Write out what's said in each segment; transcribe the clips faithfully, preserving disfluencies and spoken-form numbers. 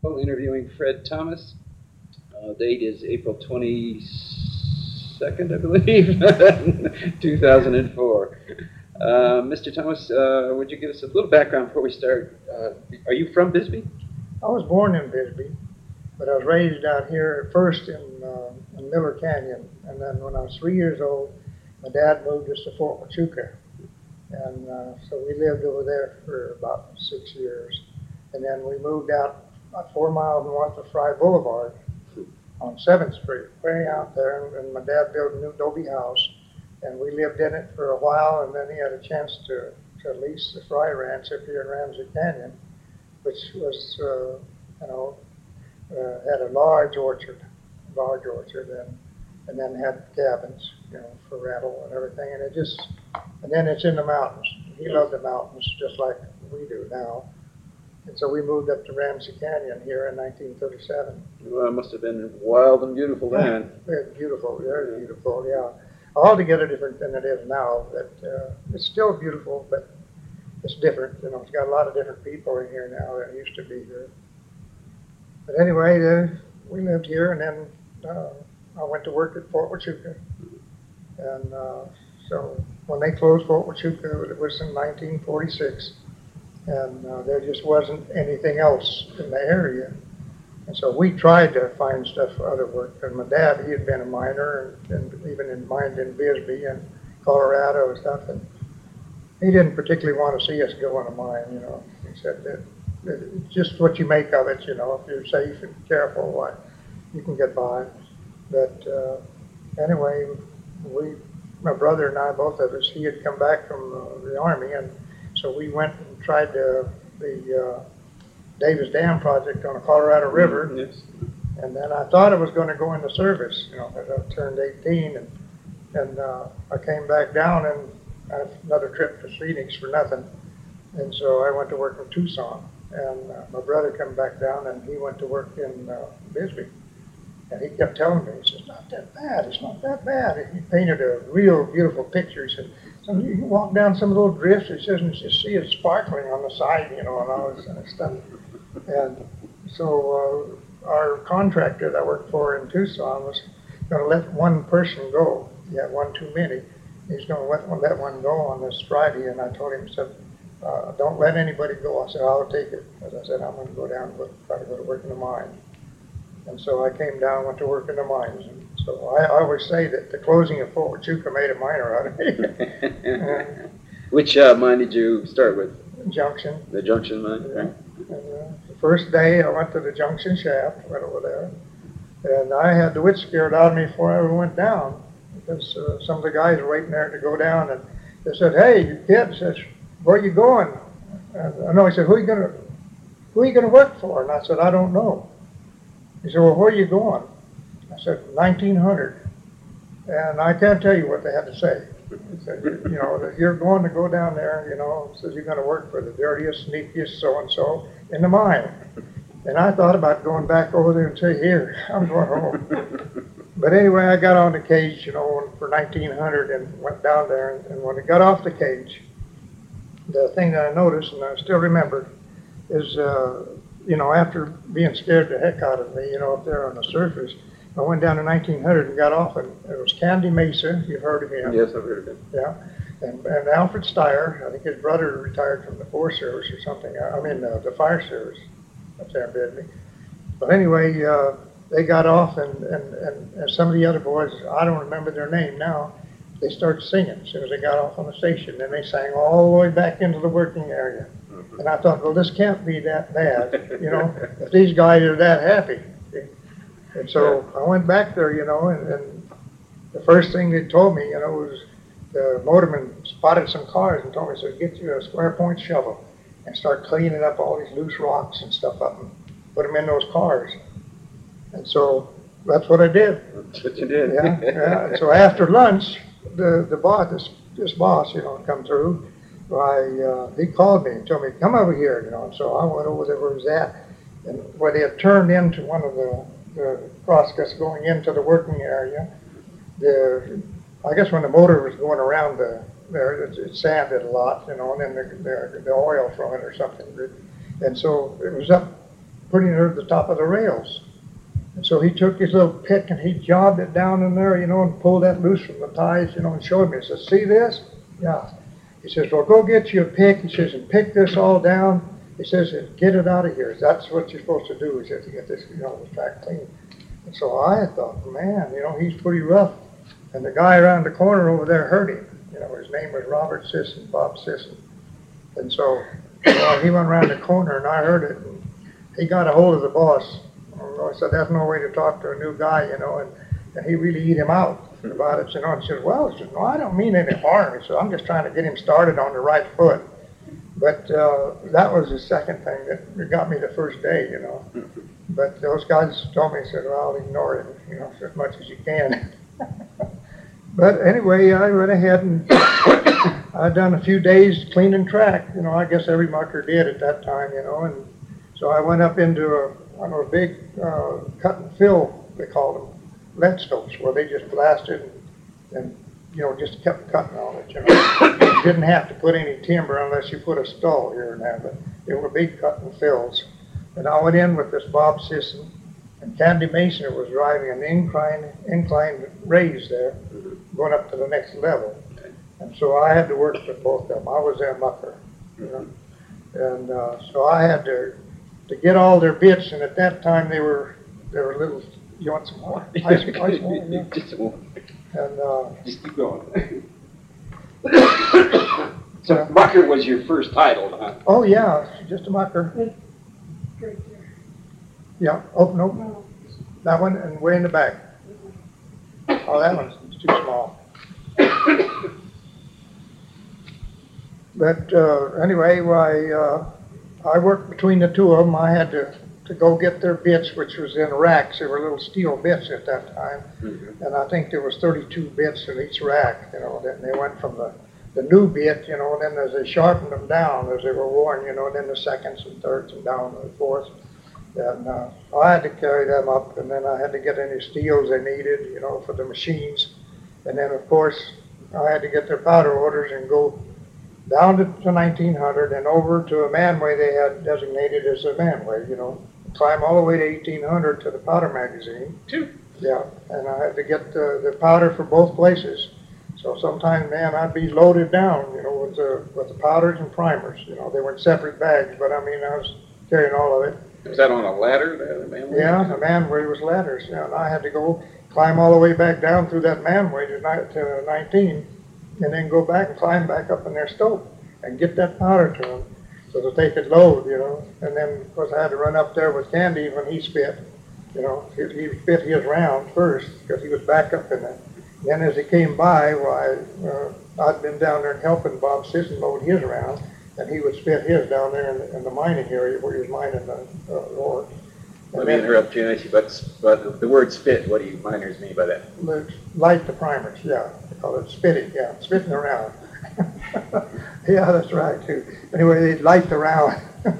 Well, interviewing Fred Thomas. Uh, date is April twenty-second, I believe, two thousand four. Uh, Mister Thomas, uh, would you give us a little background before we start? Uh, are you from Bisbee? I was born in Bisbee, but I was raised out here at first in, uh, in Miller Canyon. And then when I was three years old, my dad moved us to Fort Huachuca. And uh, so we lived over there for about six years. And then we moved out about four miles north of Fry Boulevard on seventh Street, way out there. And, and my dad built a new adobe house, and we lived in it for a while. And then he had a chance to, to lease the Fry Ranch up here in Ramsey Canyon, which was, uh, you know, uh, had a large orchard, large orchard, and and then had cabins, you know, for rental and everything. And it just, and then it's in the mountains. He loved the mountains just like we do now. And so we moved up to Ramsey Canyon here in nineteen thirty-seven. Well, it must have been wild and beautiful then. Very beautiful, very beautiful, yeah. Altogether different than it is now. But uh, it's still beautiful, but it's different. You know, it's got a lot of different people in here now than used to be here. But anyway, uh, we lived here, and then uh, I went to work at Fort Huachuca. And uh, so when they closed Fort Huachuca, it was in nineteen forty-six. And uh, there just wasn't anything else in the area. And so we tried to find stuff for other work. And my dad, he had been a miner, and, and even in mined in Bisbee and Colorado and stuff. And he didn't particularly want to see us go in a mine, you know. He said that, that it's just what you make of it, you know. If you're safe and careful, why, you can get by. But uh, anyway, we, my brother and I, both of us, he had come back from uh, the Army, and so we went and tried uh, the uh, Davis Dam project on the Colorado River. Yes. And then I thought I was going to go into service, you know, as I turned eighteen, and and uh, I came back down and had another trip to Phoenix for nothing. And so I went to work in Tucson, and uh, my brother came back down, and he went to work in uh, Bisbee. And he kept telling me, he says, not that bad, it's not that bad. And he painted a real beautiful picture. He said, so you can walk down some of those drifts, he says, and just see it sparkling on the side, you know, and all this kind of stuff. And so uh, our contractor that I worked for in Tucson was going to let one person go. He had one too many. He's going to let one, let one go on this Friday. And I told him, I said, uh, don't let anybody go. I said, I'll take it. As I said, I'm going to go down and go, try to go to work in the mine. And so I came down and went to work in the mines. And so I, I always say that the closing of Fort Huachuca made a miner out of me. Which uh, mine did you start with? Junction. The Junction mine, Yeah. right? And, uh, the first day I went to the Junction shaft, went over there, and I had the wit scared out of me before I ever went down, because uh, some of the guys were waiting there to go down, and they said, "Hey, you kid," says, "where are you going?" And I know. He said, "Who are you gonna, who are you gonna work for?" And I said, "I don't know." He said, "Well, where are you going?" I said, nineteen hundred. And I can't tell you what they had to say. He said, you know, that you're going to go down there, you know, says you're going to work for the dirtiest, sneakiest so-and-so in the mine. And I thought about going back over there and say, here, I'm going home. But anyway, I got on the cage, you know, for nineteen hundred and went down there. And, and when I got off the cage, the thing that I noticed, and I still remember, is, uh, you know, after being scared the heck out of me, you know, up there on the surface, I went down to nineteen hundred and got off, and it was Candy Mesa. You've heard of him. Yes, I've heard of him. Yeah. And, and Alfred Steyer, I think his brother retired from the Forest Service or something. I mean, uh, the Fire Service up there in Bisbee. But anyway, uh, they got off, and, and, and, and some of the other boys, I don't remember their name now, they started singing as soon as they got off on the station. And they sang all the way back into the working area. And I thought, well, this can't be that bad, you know, if these guys are that happy. And so I went back there, you know, and, and the first thing they told me, you know, was the motorman spotted some cars and told me, so get you a square point shovel and start cleaning up all these loose rocks and stuff up and put them in those cars. And so that's what I did. That's what you did. Yeah, yeah. And so after lunch, the, the boss, this, this boss, you know, come through. I, uh, he called me and told me, come over here, you know. And so I went over there where he was at, and where they had turned into one of the, the crosscuts going into the working area. The, I guess when the motor was going around the, there, it, it sanded a lot, you know, and then the, the, the oil from it or something. And so it was up putting it at the top of the rails. And so he took his little pick and he jobbed it down in there, you know, and pulled that loose from the ties, you know, and showed me. He says, see this? Yeah. He says, well, go get you a pick. He says, and pick this all down. He says, and get it out of here. That's what you're supposed to do. He says, to get this, you know, this track clean. And so I thought, man, you know, he's pretty rough. And the guy around the corner over there heard him. You know, his name was Robert Sisson, Bob Sisson. And so well, he went around the corner and I heard it. And he got a hold of the boss. I said, that's no way to talk to a new guy, you know, and, and he really eat him out about it, you know. And he said, well, he said, no, I don't mean any harm. He said, I'm just trying to get him started on the right foot. But uh, that was the second thing that got me the first day, you know. But those guys told me, said, well, ignore it, you know, as much as you can. But anyway, I went ahead and I'd done a few days cleaning track. You know, I guess every mucker did at that time, you know. And so I went up into a, I know, a big uh, cut and fill, they called them, lead stopes, where they just blasted and, and you know, just kept cutting on it, you know. You didn't have to put any timber unless you put a stall here and there, but they were big cut and fills. And I went in with this Bob Sisson, and Candy Mason was driving an incline, incline raise there, going up to the next level. And so I had to work with both of them. I was their mucker, you know. And uh, so I had to to get all their bits, and at that time they were they were little. You want some more? Ice, ice water, yeah. Just some more. And uh, just keep going. So mucker was your first title, huh? Oh yeah, just a mucker. Yeah. Oh no, that one and way in the back. Oh, that one's too small. But uh, anyway, I uh, I worked between the two of them. I had to, to go get their bits, which was in racks. They were little steel bits at that time, mm-hmm. And I think there was thirty-two bits in each rack. You know, then they went from the, the new bit, you know, and then as they sharpened them down as they were worn, you know, then the seconds and thirds and down and fourths. And uh, I had to carry them up, and then I had to get any steels they needed, you know, for the machines. And then of course I had to get their powder orders and go down to, to nineteen hundred and over to a manway they had designated as a manway, you know, climb all the way to eighteen hundred to the powder magazine. Two. Yeah, and I had to get the, the powder for both places. So sometimes, man, I'd be loaded down, you know, with the, with the powders and primers. You know, they were in separate bags, but I mean, I was carrying all of it. Was that on a ladder, the manway? Yeah, the manway was ladders, yeah, and I had to go climb all the way back down through that manway to, ni- to nineteen. And then go back and climb back up in their stope and get that powder to them so that they could load, you know. And then, of course, I had to run up there with Candy when he spit. You know, he, he spit his round first because he was back up in there. Then as he came by, why, well, uh, I'd been down there helping Bob Sisson load his round, and he would spit his down there in the, in the mining area where he was mining the uh, ore. Let me interrupt you, Nancy, but, but the word spit, what do you miners mean by that? Light the primers, yeah. They call it spitting, yeah, spitting around. Yeah, that's right, too. Anyway, they'd light the round.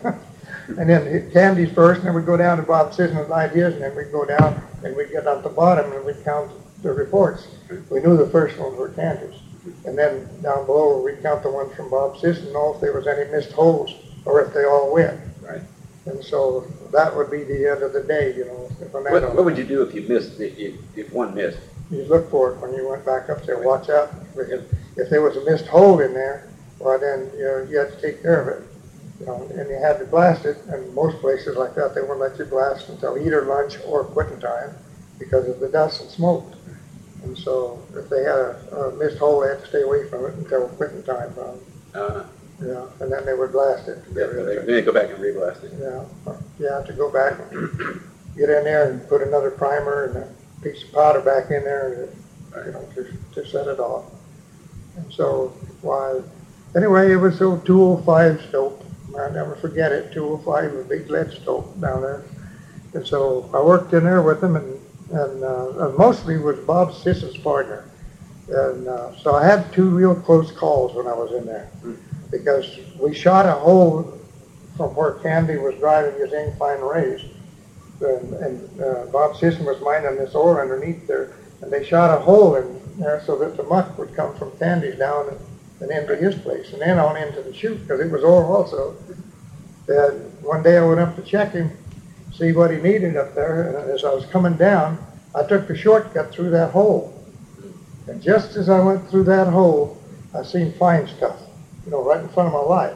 And then Candy's first, and then we'd go down to Bob Sisson and light his, and then we'd go down, and we'd get up the bottom, and we'd count the reports. We knew the first ones were Candy's. And then down below, we'd count the ones from Bob Sisson, know if there was any missed holes, or if they all went. Right. And so that would be the end of the day, you know. If what, what would you do if you missed, if, if one missed? You look for it when you went back up there. Watch out, because if there was a missed hole in there, well then you know you had to take care of it. You know, and you had to blast it. And most places like that, they wouldn't let you blast until either lunch or quitting time because of the dust and smoke. And so if they had a, a missed hole, they had to stay away from it until quitting time. Um, uh-huh. Yeah, and then they would blast it. Yeah, then they go back and re-blast it. Yeah, you have to go back and get in there and put another primer and a piece of powder back in there, you know, to, to set it off. And so, why, anyway, it was a two oh five stope. I'll never forget it, two oh five, a big lead stope down there. And so I worked in there with them, and, and uh, mostly was Bob Sisson's partner. And uh, so I had two real close calls when I was in there. Because we shot a hole from where Candy was driving his incline raise. And, and uh, Bob Sisson was mining this ore underneath there. And they shot a hole in there so that the muck would come from Candy's down and, and into his place. And then on into the chute, because it was ore also. And one day I went up to check him. see what he needed up there. And as I was coming down, I took the shortcut through that hole. And just as I went through that hole, I seen fine stuff, you know, right in front of my light.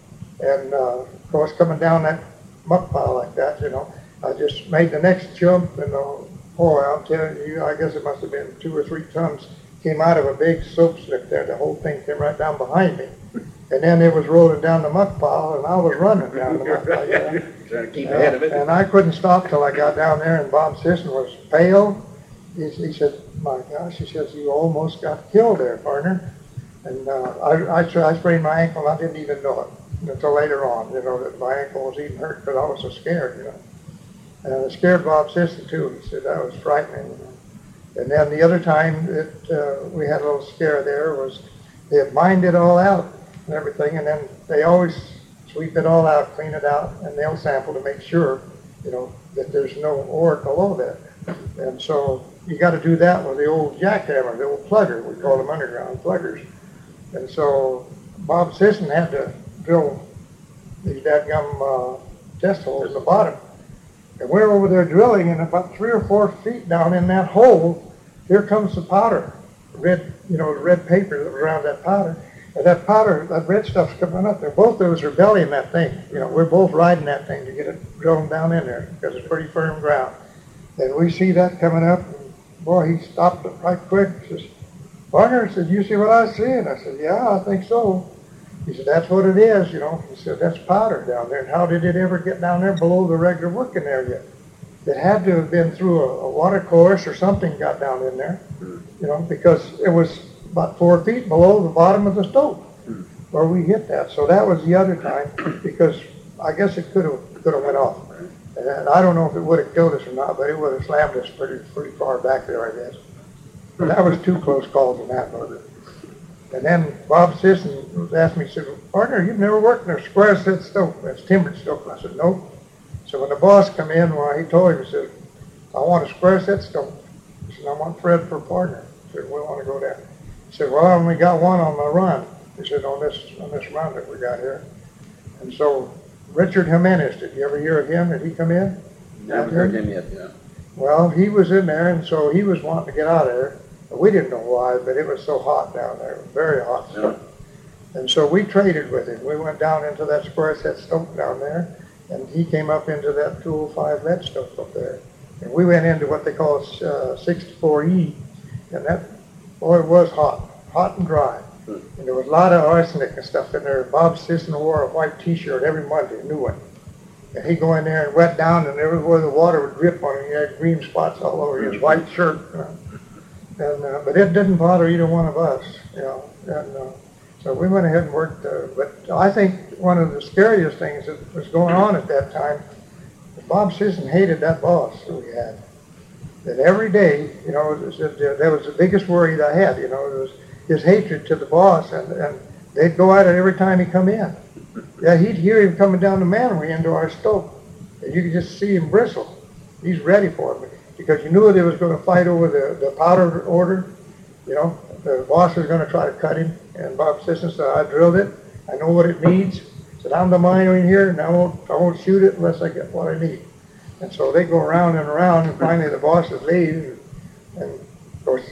And uh, of course, coming down that muck pile like that, you know, I just made the next jump, and uh, boy, I'm telling you, I guess it must have been two or three tons came out of a big soap slip there. The whole thing came right down behind me. And then it was rolling down the muck pile, and I was running down the muck pile. You know? Trying to keep ahead of it. And I couldn't stop till I got down there, and Bob Sisson was pale. He, he said, my gosh, he says, you almost got killed there, partner. And uh, I, I, I sprained my ankle, and I didn't even know it until later on, you know, that my ankle was even hurt because I was so scared, you know. And it scared Bob Sisson, too. He said that was frightening. You know. And then the other time that uh, we had a little scare there was they had mined it all out and everything, and then they always sweep it all out, clean it out, and they'll sample to make sure, you know, that there's no ore below that. And so you got to do that with the old jackhammer, the old plugger. We call them underground pluggers. And so Bob Sisson had to drill these dadgum uh, test holes in the bottom. And we're over there drilling, and about three or four feet down in that hole, here comes the powder, red, you know, the red paper that was around that powder. And that powder, that red stuff's coming up there. Both of us are bellying that thing. You know, we're both riding that thing to get it drilling down in there because it's pretty firm ground. And we see that coming up, and boy, he stopped it right quick. He says, partner, he said, you see what I see? And I said, yeah, I think so. He said, that's what it is, you know. He said, that's powder down there. And how did it ever get down there below the regular working area? It had to have been through a, a water course or something got down in there, you know, because it was about four feet below the bottom of the stove where we hit that. So that was the other time, because I guess it could have could have went off. And I don't know if it would have killed us or not, but it would have slammed us pretty pretty far back there, I guess. But that was two close calls on that one. And then Bob Sisson asked me, he said, partner, you've never worked in a square set stove. That's timbered stove. I said, nope. So when the boss come in, well, he told him, he said, I want a square set stove. He said, I want Fred for a partner. He said, we want to go down. He said, well, I only got one on my run. He said, on this on this run that we got here. And so Richard Jimenez, did you ever hear of him? Did he come in? I haven't heard him yet, yeah. Well, he was in there, and so he was wanting to get out of there. We didn't know why, but it was so hot down there. It was very hot. Yeah. And so we traded with him. We went down into that square set stove down there, and he came up into that two oh five lead stove up there. And we went into what they call uh, sixty-four E, and that, boy, it was hot, hot and dry. Hmm. And there was a lot of arsenic and stuff in there. Bob Sisson wore a white T-shirt every Monday, a new one. And he'd go in there and wet down, and everywhere the water would drip on him, he had green spots all over his white shirt. You know. And, uh, but it didn't bother either one of us, you know. And uh, so we went ahead and worked. Uh, but I think one of the scariest things that was going on at that time was Bob Sisson hated that boss that we had. That every day, you know, it was, it, uh, that was the biggest worry that I had, you know, it was his hatred to the boss. And, and they'd go at it every time he come in. Yeah, he'd hear him coming down the manway into our stove. And you could just see him bristle. He's ready for it. Because you knew they was going to fight over the, the powder order. You know, the boss was going to try to cut him. And Bob Sisson said, I drilled it. I know what it needs. Said, I'm the miner in here, and I won't, I won't shoot it unless I get what I need. And so they go around and around, and finally the bosses leave. And, of course,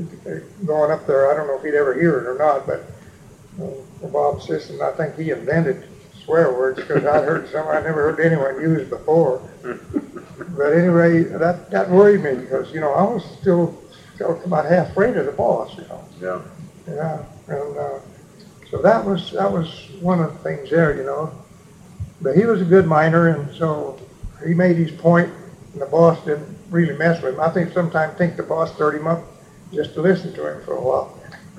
going up there, I don't know if he'd ever hear it or not, but uh, Bob Sisson, I think he invented swear words, because I heard some I never heard anyone use before. But anyway, that, that worried me, because, you know, I was still, still about half afraid of the boss, you know. Yeah. Yeah, and uh, so that was that was one of the things there, you know. But he was a good miner, and so he made his point, and the boss didn't really mess with him. I think sometimes think the boss stirred him up just to listen to him for a while.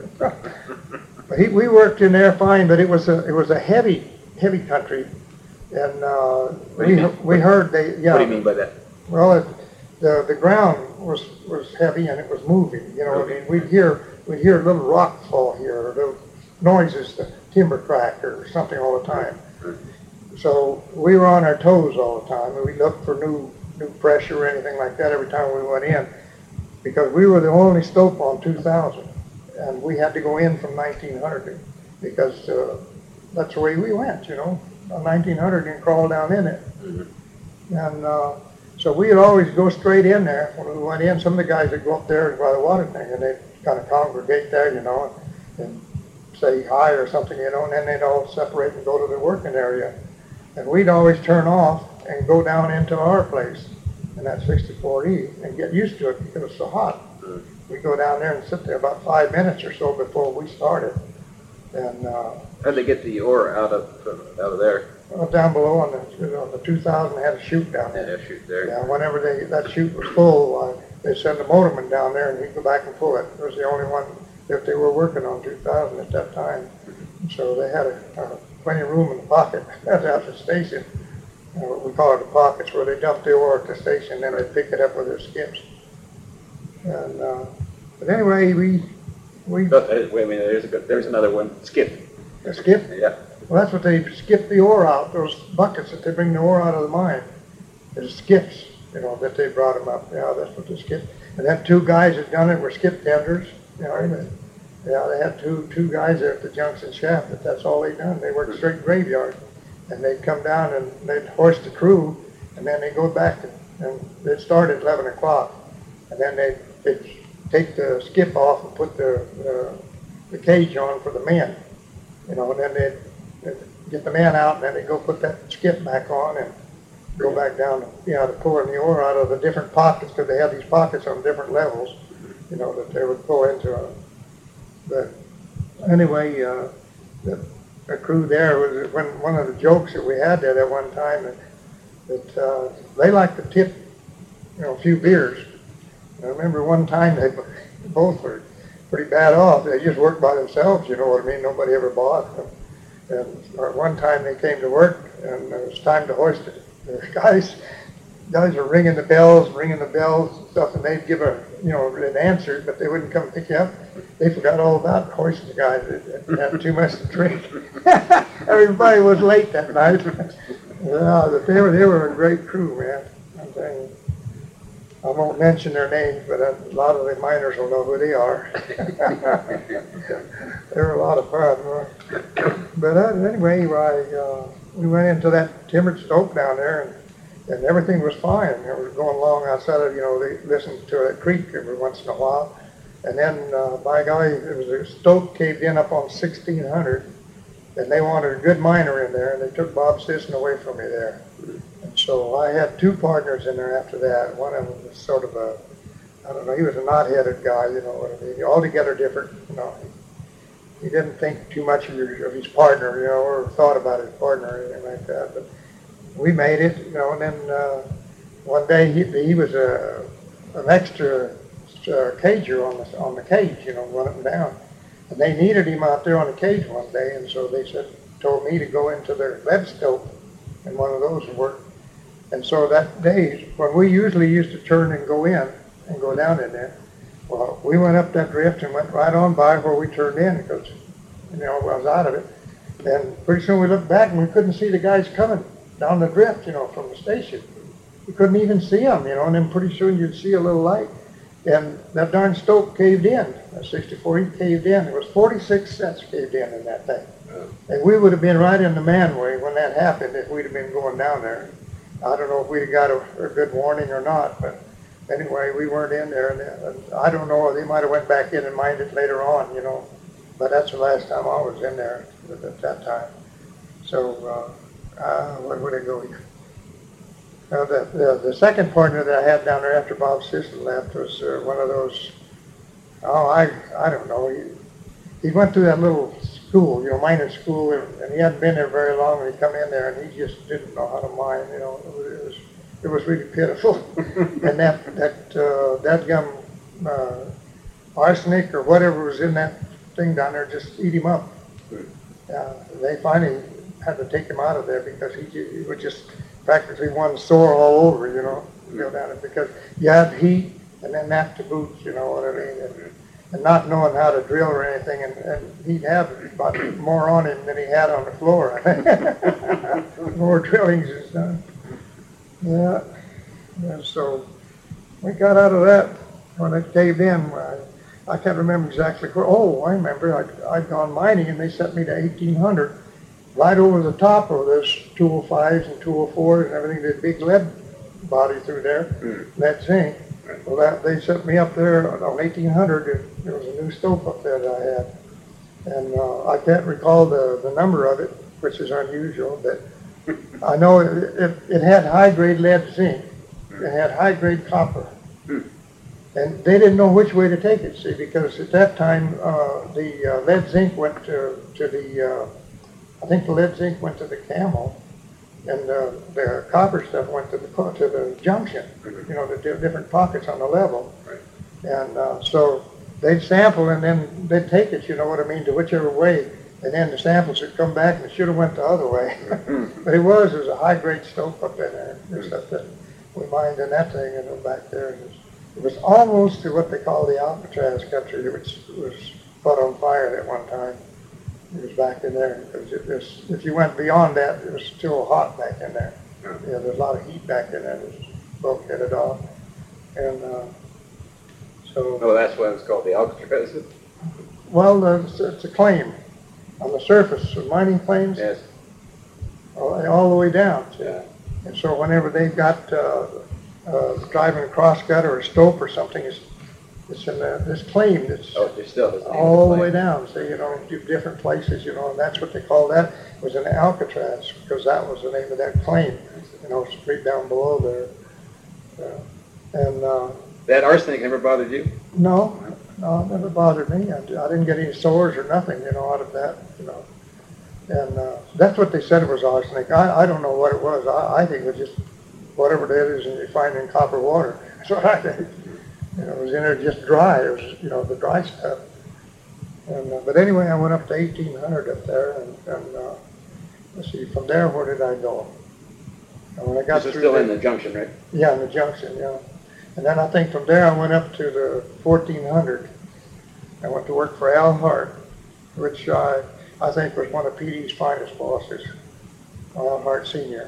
But he, we worked in there fine, but it was a it was a heavy heavy country, and uh, we we heard they yeah. What do you mean by that? Well, it, the the ground was was heavy and it was moving. You know, I mean, we'd hear we'd hear little rock fall here, or little noises, the timber crack or something all the time. So we were on our toes all the time, and we looked for new new pressure or anything like that every time we went in, because we were the only stope on two thousand, and we had to go in from nineteen hundred because uh, that's the way we went. You know, on nineteen hundred and crawl down in it. Mm-hmm. And uh, so we'd always go straight in there. When we went in, some of the guys would go up there by the water tank, and they'd kind of congregate there, you know, and say hi or something, you know, and then they'd all separate and go to the working area. And we'd always turn off and go down into our place in that sixty-four E and get used to it because it was so hot. We'd go down there and sit there about five minutes or so before we started. And uh, how'd they get the ore out of out of there? Well, down below on the, on the two thousand, they had a chute down there. Yeah, shoot there. Yeah, whenever they, that chute was full, uh, they send the motorman down there and he'd go back and pull it. It was the only one that they were working on two thousand at that time. So they had a, uh, plenty of room in the pocket. That's out the station. Uh, we call it the pockets, where they dump the ore at the station and then they pick it up with their skips. And, uh, but anyway, we, we, Oh, uh, wait a minute, there's a good, there's another one. Skip. a skip. Yeah. Well, that's what they skip the ore out, those buckets that they bring the ore out of the mine. There's skips, you know, that they brought them up. Yeah, that's what they skip. And then two guys that done it were skip tenders. You know, and, yeah, they had two two guys there at the junction shaft, but that's all they done. They worked straight graveyard. And they'd come down and they'd hoist the crew, and then they'd go back and, and they'd start at eleven o'clock. And then they'd, they'd take the skip off and put the, uh, the cage on for the men. You know, and then they'd get the man out, and then they go put that skip back on and go back down, you know, to pulling the ore out of the different pockets, because they had these pockets on different levels, you know, that they would pull into. A, but anyway, uh, the, the crew there was when one of the jokes that we had there that one time that, that uh, they liked to tip, you know, a few beers. And I remember one time they both were pretty bad off. They just worked by themselves, you know what I mean? Nobody ever bought them. And one time they came to work, and it was time to hoist it. The guys, guys were ringing the bells, ringing the bells and stuff, and they'd give a, you know, an answer, but they wouldn't come pick you up. They forgot all about hoisting the guys that had too much to drink. Everybody was late that night. Yeah, but they were, they were a great crew, man. I'm telling you. I won't mention their names, but a lot of the miners will know who they are. They were a lot of fun. But uh, anyway, I, uh, we went into that timbered stope down there, and, and everything was fine. It was going along outside of, you know, they listened to a creek every once in a while. And then, uh, by golly, it was a stope caved in up on sixteen hundred, and they wanted a good miner in there, and they took Bob Sisson away from me there. And so I had two partners in there after that. One of them was sort of a, I don't know, he was a knot-headed guy, you know what I mean, altogether different, you know. He didn't think too much of, your, of his partner, you know, or thought about his partner or anything like that. But we made it, you know, and then uh, one day he, he was a, an extra uh, cager on the, on the cage, you know, running down. And they needed him out there on the cage one day, and so they said, told me to go into their lead stope and one of those and work. And so that day, when we usually used to turn and go in and go down in there, well, we went up that drift and went right on by where we turned in because, you know, I was out of it. And pretty soon we looked back and we couldn't see the guys coming down the drift, you know, from the station. We couldn't even see them, you know, and then pretty soon you'd see a little light. And that darn stope caved in. That sixty-four E caved in. It was forty-six cents caved in in that thing. And we would have been right in the manway when that happened if we'd have been going down there. I don't know if we'd have got a, a good warning or not, but anyway, we weren't in there. And, and I don't know, they might have went back in and mined it later on, you know. But that's the last time I was in there at that time. So, uh, uh, where would I go here? Uh, the, the, the second partner that I had down there after Bob Sisson left was uh, one of those, oh, I I don't know. He, he went through that little school, you know, mining school, and, and he hadn't been there very long, and he come in there, and he just didn't know how to mine, you know. It was, it was, it was really pitiful. And that, that, uh, that gum uh, arsenic or whatever was in that thing down there just eat him up. Uh, they finally had to take him out of there because he, he was just practically one sore all over, you know, go down it because you had heat and then that to boot, you know what I mean, and, and not knowing how to drill or anything, and, and he'd have about more on him than he had on the floor. More drillings is done. Yeah, and so we got out of that when it caved in. I, I can't remember exactly where. Oh, I remember I, I'd gone mining and they sent me to eighteen hundred. Right over the top of those two oh fives and two oh fours and everything, the big lead body through there, Mm. lead zinc. Right. Well, that, they set me up there on eighteen hundred, and there was a new stove up there that I had. And uh, I can't recall the, the number of it, which is unusual, but I know it, it, it had high-grade lead zinc. It had high-grade copper. Mm. And they didn't know which way to take it, see, because at that time, uh, the uh, lead zinc went to, to the, uh, I think the lead zinc went to the Camel, and uh, the copper stuff went to the, to the junction, Mm-hmm. you know, the di- different pockets on the level. Right. And uh, so they'd sample, and then they'd take it, you know what I mean, to whichever way, and then the samples would come back, and it should have went the other way. Mm-hmm. But it was, it was a high-grade stove up in there. There's stuff that we mined in that thing, and back there. It was, it was almost to what they call the Alcatraz country, which was put on fire at one time. It was back in there, because it was, if you went beyond that, it was still hot back in there. Yeah. Yeah, there's a lot of heat back in there. It was bulkheaded off. And uh, so, Oh, that's why it's called the Alcatraz. well, uh, it's, it's a claim on the surface of mining claims, Yes. all, all the way down. See? Yeah. And so whenever they've got uh, uh, driving a crosscut or a stope or something, it's, it's in the, this claim that's Oh, there's still this. all the way down. So, you know, do different places, you know, and that's what they call that, was an Alcatraz, because that was the name of that claim, you know, straight down below there. Uh, and uh, That arsenic never bothered you? no, no, it never bothered me. I, I didn't get any sores or nothing, you know, out of that, you know. And uh, that's what they said it was arsenic. I, I don't know what it was. I, I think it was just whatever it is you find in copper water. That's what I think. You know, it was in there just dry. It was, you know, the dry stuff. And uh, but anyway, I went up to eighteen hundred up there, and, and uh, let's see, from there, where did I go? And when I got This is through still there, in the junction, right? yeah, in the junction, yeah. And then I think from there I went up to the fourteen hundred. I went to work for Al Hart, which I, I think was one of P D's finest bosses, Al Hart Senior.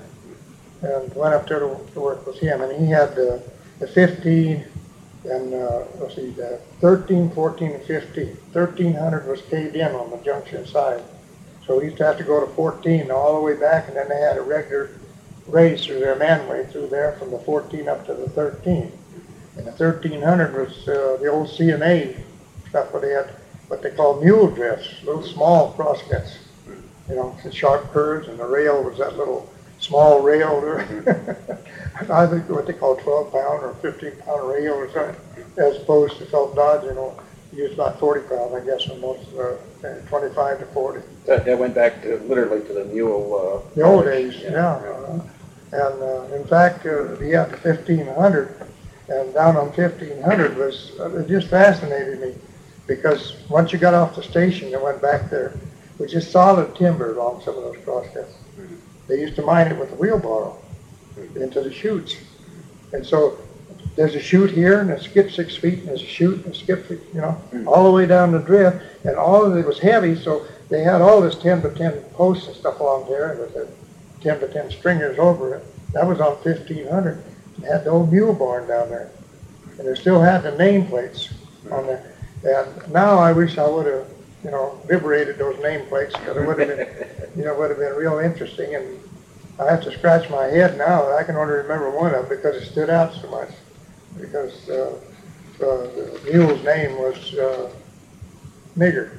And went up there to, to work with him, and he had the, the fifteen, and uh, let's see, the thirteen, fourteen, and fifteen. thirteen hundred was caved in on the junction side. So we used to have to go to fourteen all the way back, and then they had a regular raise through their manway through there from the fourteen up to the thirteen. And the thirteen hundred was uh, the old C and A stuff where they had what they call mule drifts, little small crosscuts, you know, the sharp curves, and the rail was that little small rail there. I think what they call twelve pound or fifteen pound rail or something, as opposed to Phelps Dodge, you know, used about forty pound, I guess, on most, uh, twenty-five to forty. That, that went back to, literally to the mule, uh. The old haulage. days, yeah. uh, And uh, in fact, uh, he had the fifteen hundred, and down on fifteen hundred was, uh, it just fascinated me, because once you got off the station and went back there, it was just solid timber along some of those crosscuts. Mhm. They used to mine it with a wheelbarrow into the chutes. And so there's a chute here, and it skips six feet, and there's a chute, and it skips, you know, all the way down the drift, and all of it was heavy, so they had all this ten by ten posts and stuff along there, and with the ten by ten stringers over it. That was on fifteen hundred. It had the old mule barn down there, and they still had the nameplates on there. And now I wish I would have, you know, liberated those nameplates, because it would have been, you know, would have been real interesting. And I have to scratch my head now. I can only remember one of them because it stood out so much. Because uh, uh, the mule's name was uh, Nigger.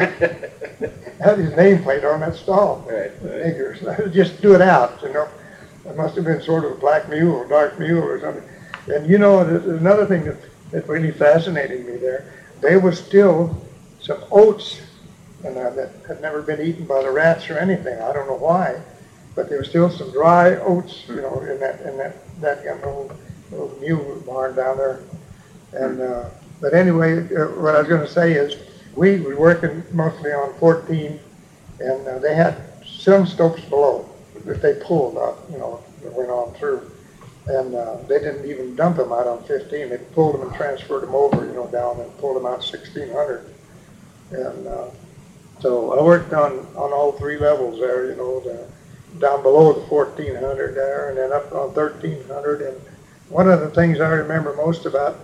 Had his nameplate on that stall. Right, right. Nigger. So it just stood out, you know. It must have been sort of a black mule or dark mule or something. And you know, there's another thing that, that really fascinated me there. There was still some oats and, uh, that had never been eaten by the rats or anything. I don't know why, but there was still some dry oats, you know, in that in that that young old, old mule barn down there. And uh, but anyway, uh, what I was going to say is we were working mostly on fourteen, and uh, they had some stopes below that they pulled out, you know, that went on through. And uh, they didn't even dump them out on fifteen. They pulled them and transferred them over, you know, down and pulled them out sixteen hundred. And uh, so I worked on, on all three levels there, you know, the, down below the fourteen hundred there, and then up on thirteen hundred. And one of the things I remember most about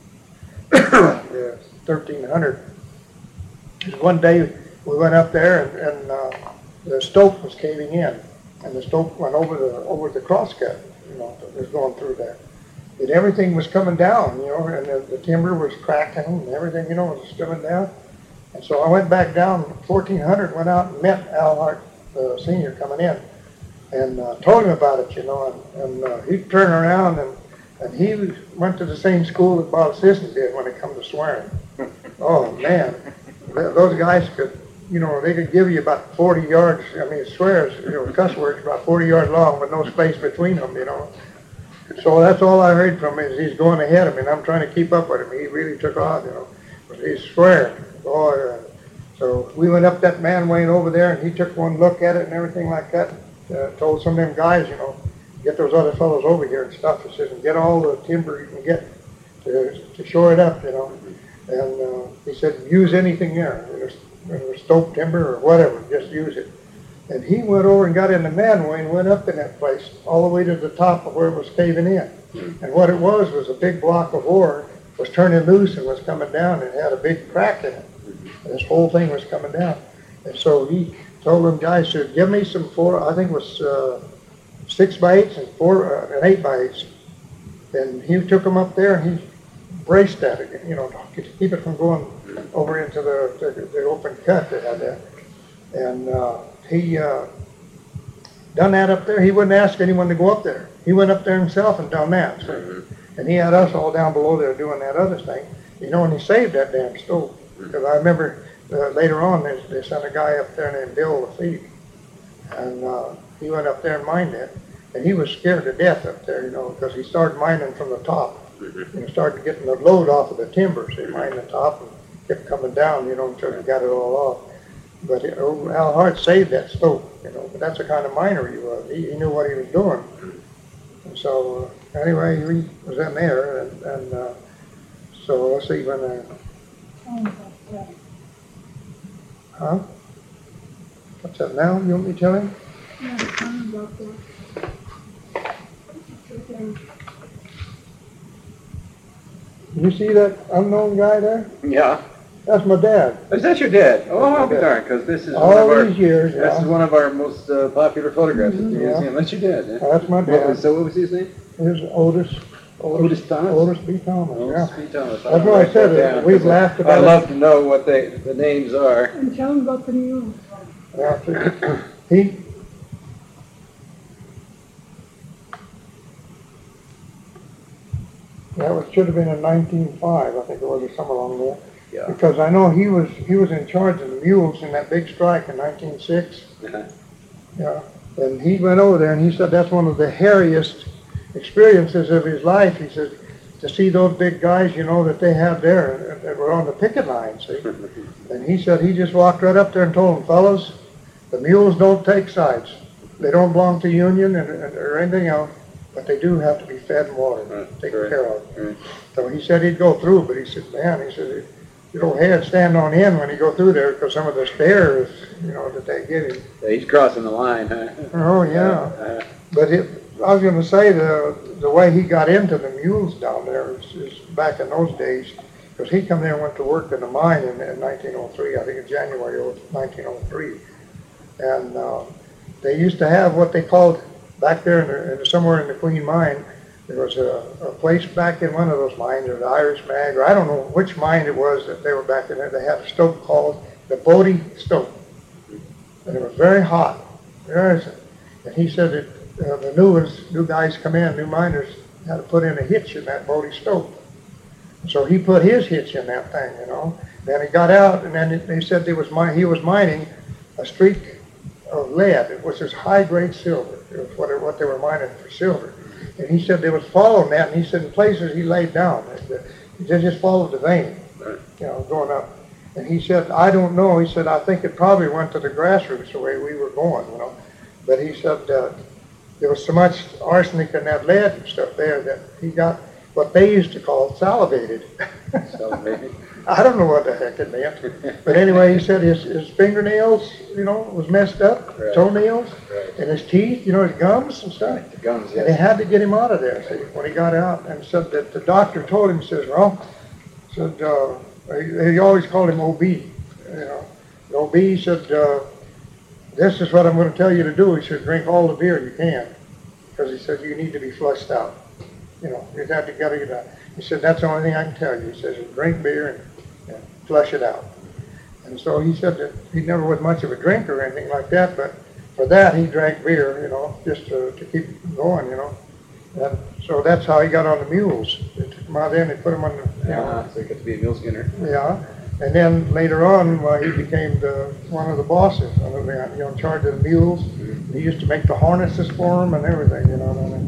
the thirteen hundred is one day we went up there, and, and uh, the stope was caving in, and the stope went over the over the crosscut. you know, that was going through there. And everything was coming down, you know, and the, the timber was cracking and everything, you know, was coming down. And so I went back down, fourteen hundred, went out and met Al Hart, the senior, coming in, and uh, told him about it, you know, and, and uh, he turned around and, and he went to the same school that Bob Sisson did when it come to swearing. Oh, man, th- those guys could, you know, they could give you about forty yards, I mean, swears, you know, cuss words about forty yards long with no space between them, you know. So that's all I heard from him is he's going ahead of me, and I'm trying to keep up with him. He really took off, you know. But he's swearing. Boy, uh, so we went up that man Wayne over there, and he took one look at it and everything like that. Uh, told some of them guys, you know, get those other fellows over here and stuff. He says, and get all the timber you can get to, to shore it up, you know. And uh, he said, use anything there, whether it was stope timber or whatever, just use it. And he went over and got in the manway and went up in that place all the way to the top of where it was caving in. And what it was was a big block of ore was turning loose and was coming down and had a big crack in it. And this whole thing was coming down. And so he told them guys to give me some four, I think it was uh, six by eights and four, uh, and eight by eights. And he took them up there and he braced that, you know, to keep it from going over into the, the, the open cut they had there. And uh, he uh, done that up there. He wouldn't ask anyone to go up there. He went up there himself and done that. So, and he had us all down below there doing that other thing. You know, and he saved that damn stove. Because I remember uh, later on they, they sent a guy up there named Bill Lafitte. And uh, he went up there and mined it. And he was scared to death up there, you know, because he started mining from the top. And he started getting the load off of the timber. So he mined the top and kept coming down, you know, until he got it all off. But it, Al Hart saved that stove, you know, but that's the kind of miner he was. He, he knew what he was doing. And so, uh, anyway, he was in there, and, and uh, so let's see when, uh, huh? What's that now? You want me to tell him? Yeah, tell me about that. Okay. You see that unknown guy there? Yeah. That's my dad. Is that your dad? Oh, I'll be darned, because this is one All of our, these years, this yeah. is one of our most uh, popular photographs at the Yeah. museum. That's your dad, eh? That's my What dad. was, so what was his name? Here's Otis. Otis Thomas? Otis B. Thomas, Otis yeah. B. Thomas. That's what I said, Yeah, we've 'cause laughed I about it. love to know what they, the names are. And tell him about the news. Yeah, he, that was, should have been in nineteen oh five, I think it was, or somewhere along there. Yeah. Because I know he was, he was in charge of the mules in that big strike in nineteen oh six. Uh-huh. Yeah, and he went over there and he said that's one of the hairiest experiences of his life. He said, to see those big guys, you know, that they have there that were on the picket line, see? And he said he just walked right up there and told them, fellas, the mules don't take sides. They don't belong to Union and, and, or anything else, but they do have to be fed and watered, Right, taken right, care of. right. So he said he'd go through, but he said, man, he said, your old head stand on end when you go through there because some of the stairs, you know, that they give him. Yeah, he's crossing the line, huh? Oh, yeah. Uh, But it, I was going to say the the way he got into the mules down there is, is back in those days, because he come there and went to work in the mine in, in nineteen oh three, I think in January of nineteen oh three. And uh, they used to have what they called, back there in the, in, somewhere in the Queen Mine, there was a, a place back in one of those mines, or the Irish Mag, or I don't know which mine it was that they were back in there. They had a stove called the Bodie stove. And it was very hot. Very, and he said that uh, the new ones, new guys come in, new miners, had to put in a hitch in that Bodie stove. So he put his hitch in that thing, you know. Then he got out, and then they said they was mi- he was mining a streak of lead. It was this high-grade silver. It was what, it, what they were mining for silver. And he said they was following that, and he said in places he laid down. They just followed the vein, you know, going up. And he said, I don't know. He said, I think it probably went to the grassroots the way we were going, you know. But he said uh, there was so much arsenic in that lead and stuff there that he got what they used to call salivated. Salivated. I don't know what the heck it meant. But anyway, he said his, his fingernails, you know, was messed up, Right. toenails, Right. and his teeth, you know, his gums and stuff. The guns, And they yes. had to get him out of there, see, when he got out, and said that the doctor told him, says, well, said, uh, he, he always called him O B, you know. The O B said, uh, this is what I'm going to tell you to do. He said, drink all the beer you can, because he said, you need to be flushed out. You know, you have to get it out. He said, that's the only thing I can tell you. He says, drink beer and, and flush it out. And so he said that he never was much of a drinker or anything like that, but for that he drank beer, you know, just to, to keep going, you know. And so that's how he got on the mules. They took him out there and they put him on the, you know. Uh, so he got to be a mule skinner. Yeah. And then later on, well, he became the, one of the bosses, you know, in charge of the mules. He used to make the harnesses for them and everything, you know.